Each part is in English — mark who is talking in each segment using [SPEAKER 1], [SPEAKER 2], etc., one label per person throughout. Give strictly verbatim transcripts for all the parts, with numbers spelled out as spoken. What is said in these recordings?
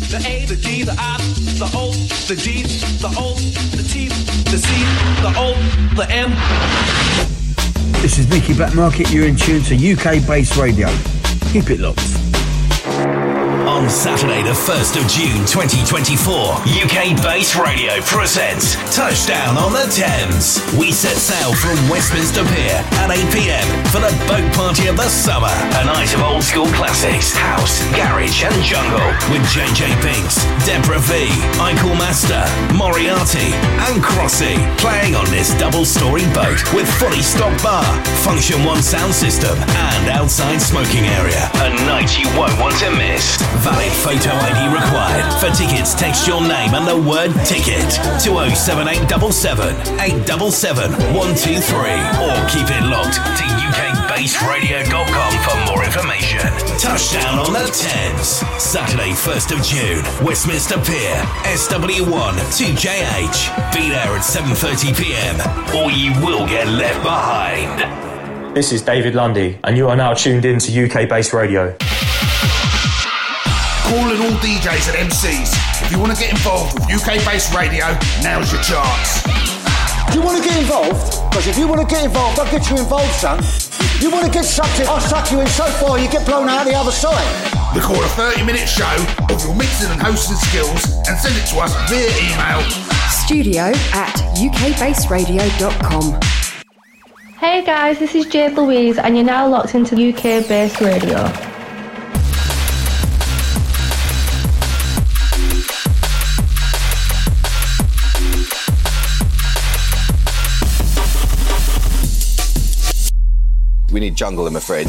[SPEAKER 1] the A, the G, the I, the O, the G, the O, the T, the C, the O, the M.
[SPEAKER 2] This is Nicky Blackmarket. You're in tune to U K Bass Radio. Keep it locked.
[SPEAKER 3] On Saturday, the first of June twenty twenty-four, U K Bass Radio presents Touchdown on the Thames. We set sail from Westminster Pier at eight p.m. for the boat party of the summer. A night of old school classics, house, garage and jungle with J J Binks, Deborah V, Eichel Master, Moriarty and Crossy playing on this double-story boat with fully stocked bar, Function One sound system and outside smoking area. A night you won't want to miss. Valid photo I D required. For tickets, text your name and the word ticket to oh seven eight seven seven, eight seven seven, one two three or keep it locked to U K bass radio dot com for more information. Touchdown on the Thames. Saturday, first of June, Westminster Pier, S W one two J H. Be there at seven thirty p.m. or you will get left behind.
[SPEAKER 4] This is David Lundy and you are now tuned in to U K Bass Radio.
[SPEAKER 5] Calling all D Js and M Cs. If you want to get involved with U K Bass Radio, now's your chance.
[SPEAKER 6] Do you want to get involved? Because if you want to get involved, I'll get you involved, son. You want to get sucked in, I'll suck you in so far you get blown out the other side.
[SPEAKER 5] Record a thirty minute show of your mixing and hosting skills and send it to us via email.
[SPEAKER 7] Studio at U K bass radio dot com.
[SPEAKER 8] Hey guys, this is Jade Louise and you're now locked into U K Bass Radio.
[SPEAKER 9] We need jungle, I'm afraid.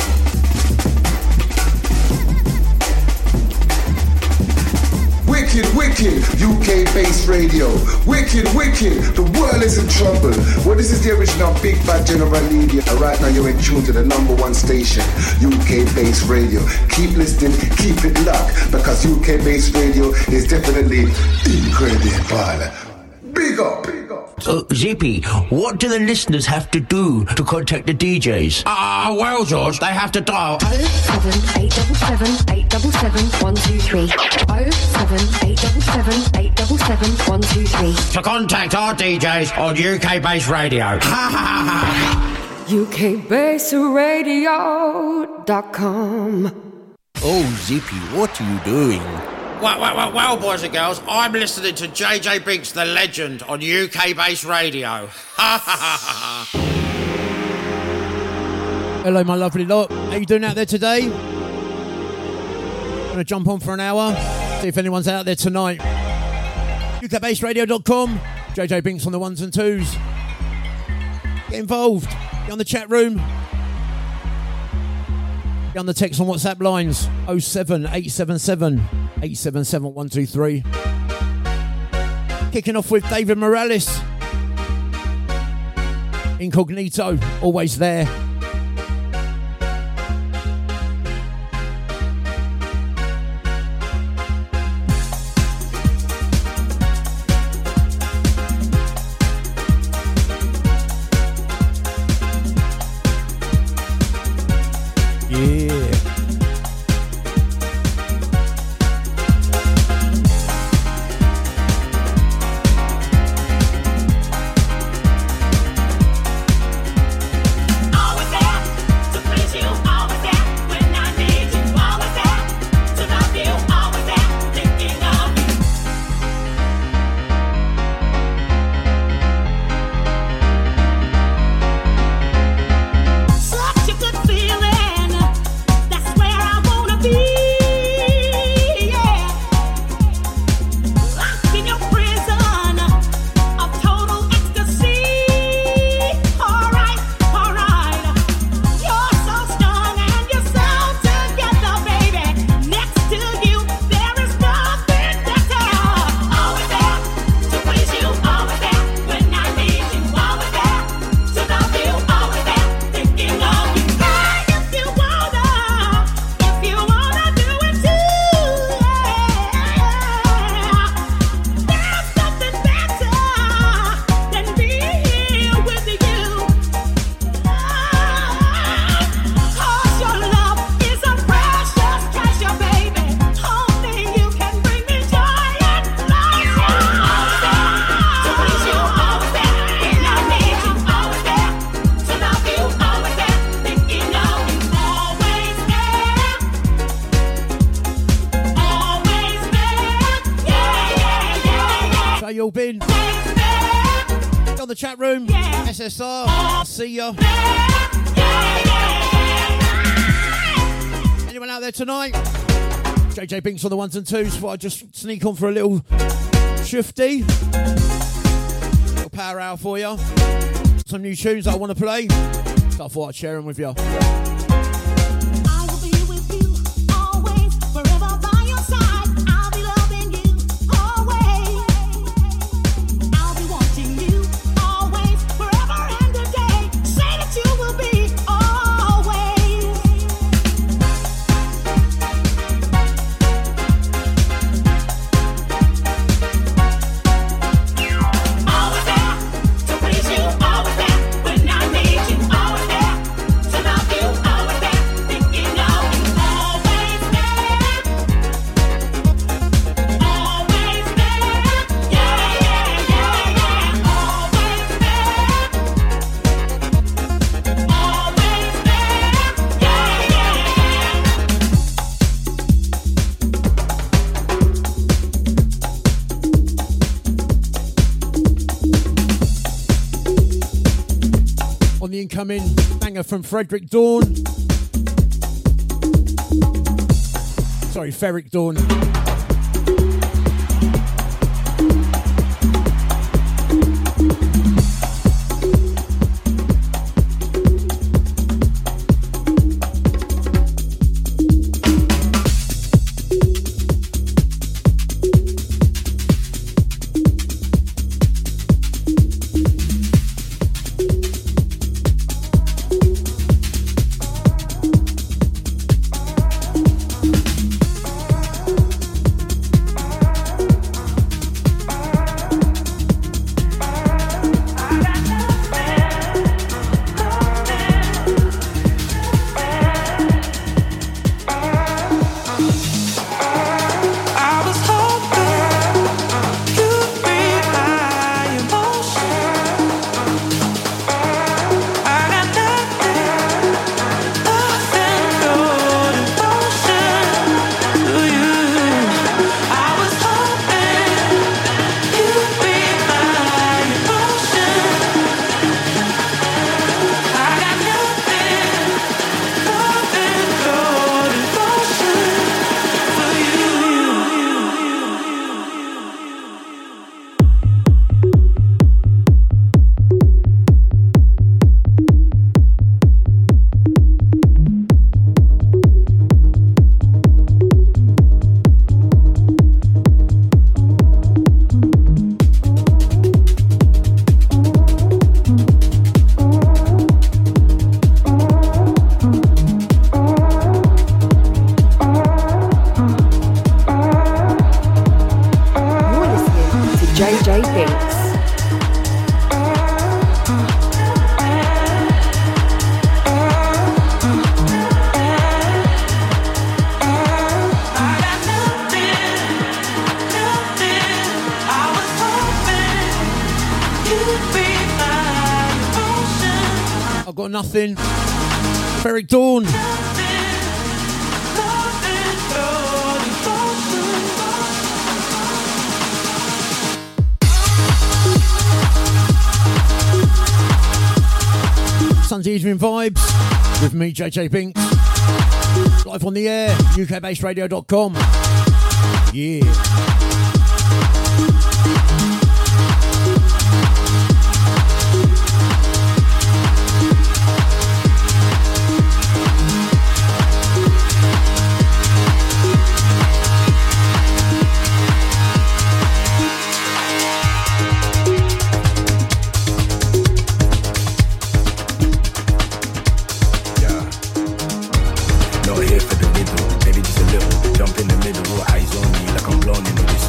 [SPEAKER 10] Wicked, wicked, U K Bass Radio. Wicked, wicked, the world is in trouble. Well, this is the original Big Bad General Media. Right now you're in tune to the number one station, U K Bass Radio. Keep listening, keep it locked, because U K Bass Radio is definitely incredible. Big up, big up.
[SPEAKER 11] Uh, Zippy, what do the listeners have to do to contact the D Js?
[SPEAKER 12] Ah, uh, well, George, they have to dial
[SPEAKER 7] oh seven eight seven seven, eight seven seven, one two three. oh seven eight seven seven, eight seven seven, one two three.
[SPEAKER 12] To contact our D Js on U K Bass Radio.
[SPEAKER 7] U K bass radio dot com.
[SPEAKER 11] Oh, Zippy, what are you doing?
[SPEAKER 12] Well, well, well, well, boys and girls, I'm listening to J J Binks, the legend, on U K Bass Radio.
[SPEAKER 13] Hello, my lovely lot. How you doing out there today? Gonna jump on for an hour, see if anyone's out there tonight. U K bass radio dot com. J J Binks on the ones and twos. Get involved. Get on the chat room. Get on the text on WhatsApp lines oh seven eight seven seven, eight seven seven, one two three. Kicking off with David Morales. Incognito, always there.
[SPEAKER 1] Always
[SPEAKER 13] in. On the chat room, S S R, I'll see ya. Anyone out there tonight? J J Binks on the ones and twos. Thought I'd just sneak on for a little shifty. Little power hour for you. Some new tunes that I want to play. So I thought I'd share them with you. Incoming banger from Frederick Dawn. Sorry, Ferric Dawn. Nothing. Ferric Dawn. Sunday evening vibes with me, J J Binks. Live on the air, U K based radio dot com. Yeah.
[SPEAKER 14] Not here for the middle, maybe just a little. Jump in the middle, eyes on me like I'm blown in this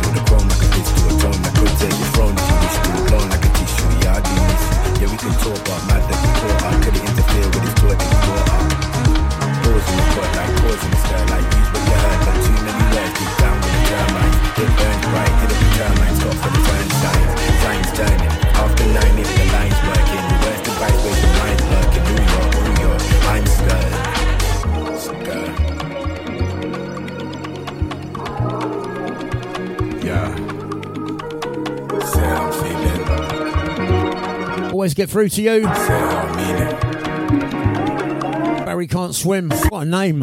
[SPEAKER 13] always get through to you. Barry Can't Swim. What a name.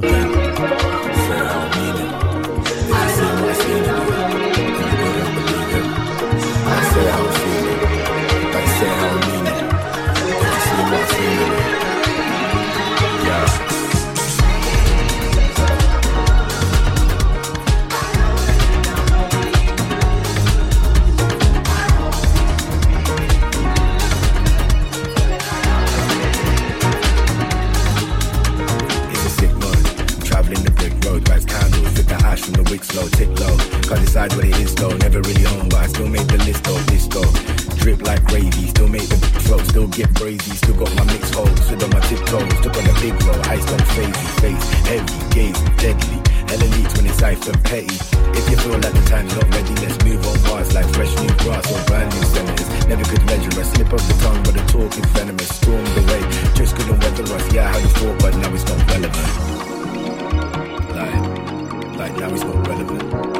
[SPEAKER 14] Slow, tick low, can't decide what it is though. Never really home, but I still make the list though. This though, drip like gravy, still make the float, still get brazy. Still got my mixed holes, stood on my tiptoes, took on a big roll. Ice don't phase me, face heavy, gaze deadly. Hella leads when it's ice and petty. If you feel like the time's not ready, let's move on past like fresh new grass or brand new senators. Never could measure us, slip off the tongue, but the talk is venomous. Stormed away, just couldn't weather us. Yeah, how you thought, but now it's not relevant. Like. Like now it's not relevant.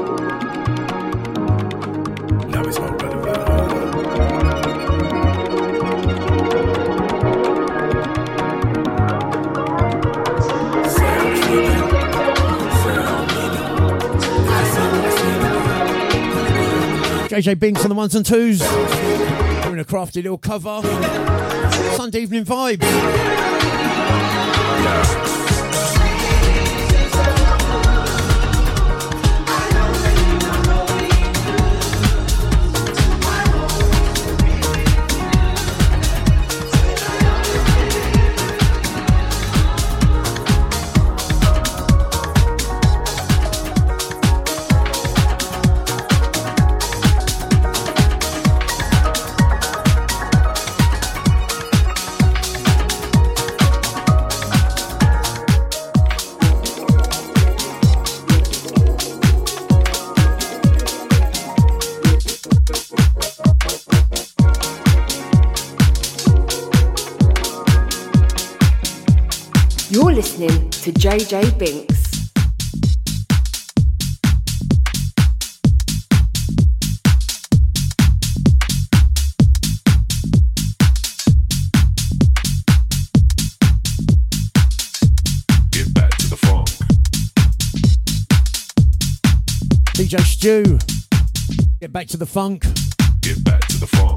[SPEAKER 14] Now it's not relevant.
[SPEAKER 13] J J Binks on the ones and twos. Doing a crafty little cover. Sunday evening vibes. Yeah.
[SPEAKER 7] You're listening to J J Binks.
[SPEAKER 15] Get back to the funk.
[SPEAKER 13] D J Stu, get back to the funk.
[SPEAKER 15] Get back to the funk.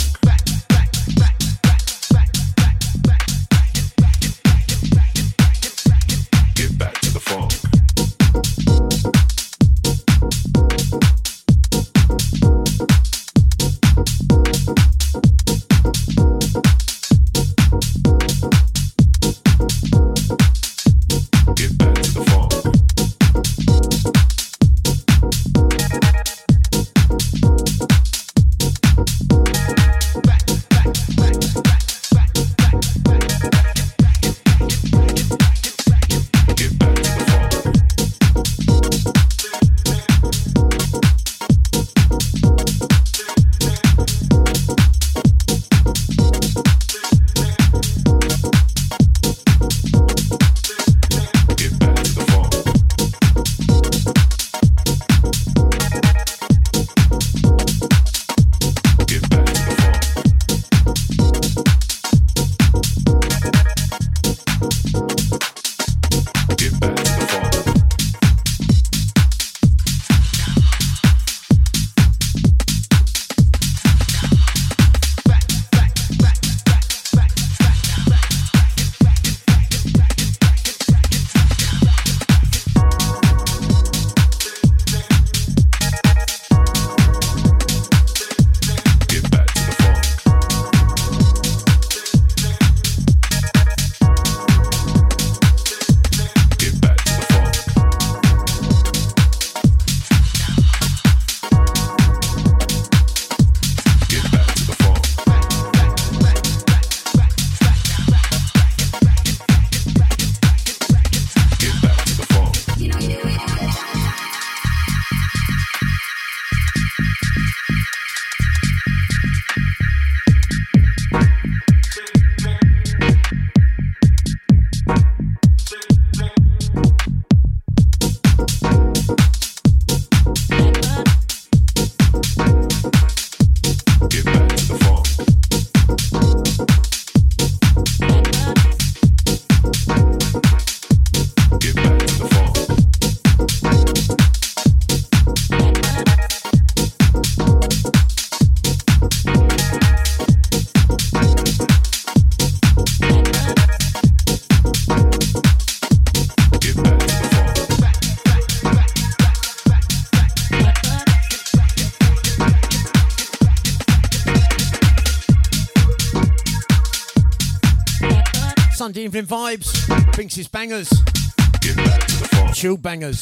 [SPEAKER 13] Sunday evening vibes. Binks' bangers. Chill bangers.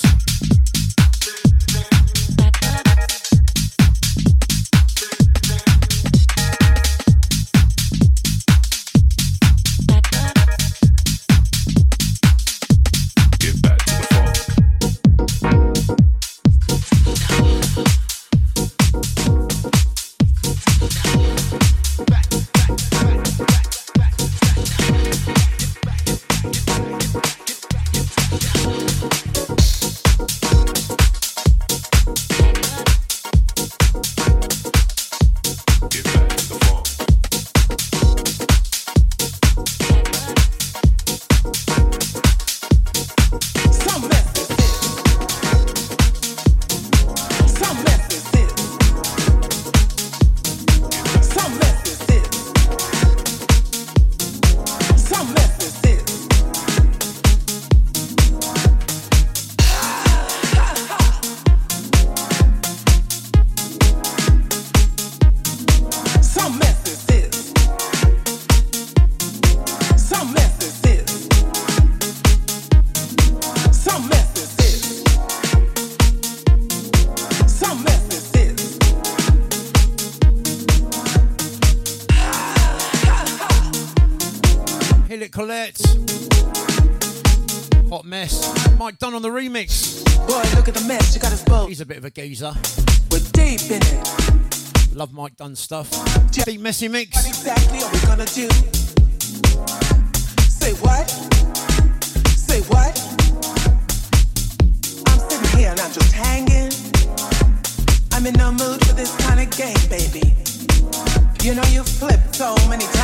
[SPEAKER 13] Colette. Hot Mess. Mike Dunn on the remix.
[SPEAKER 16] Boy, look at the mess you got us both.
[SPEAKER 13] He's a bit of a geezer.
[SPEAKER 16] We're deep in it.
[SPEAKER 13] Love Mike Dunn stuff. Deep messy mix.
[SPEAKER 16] What exactly are we gonna do? Say what? Say what? I'm sitting here and I'm just hanging. I'm in no mood for this kind of game, baby. You know you flipped so many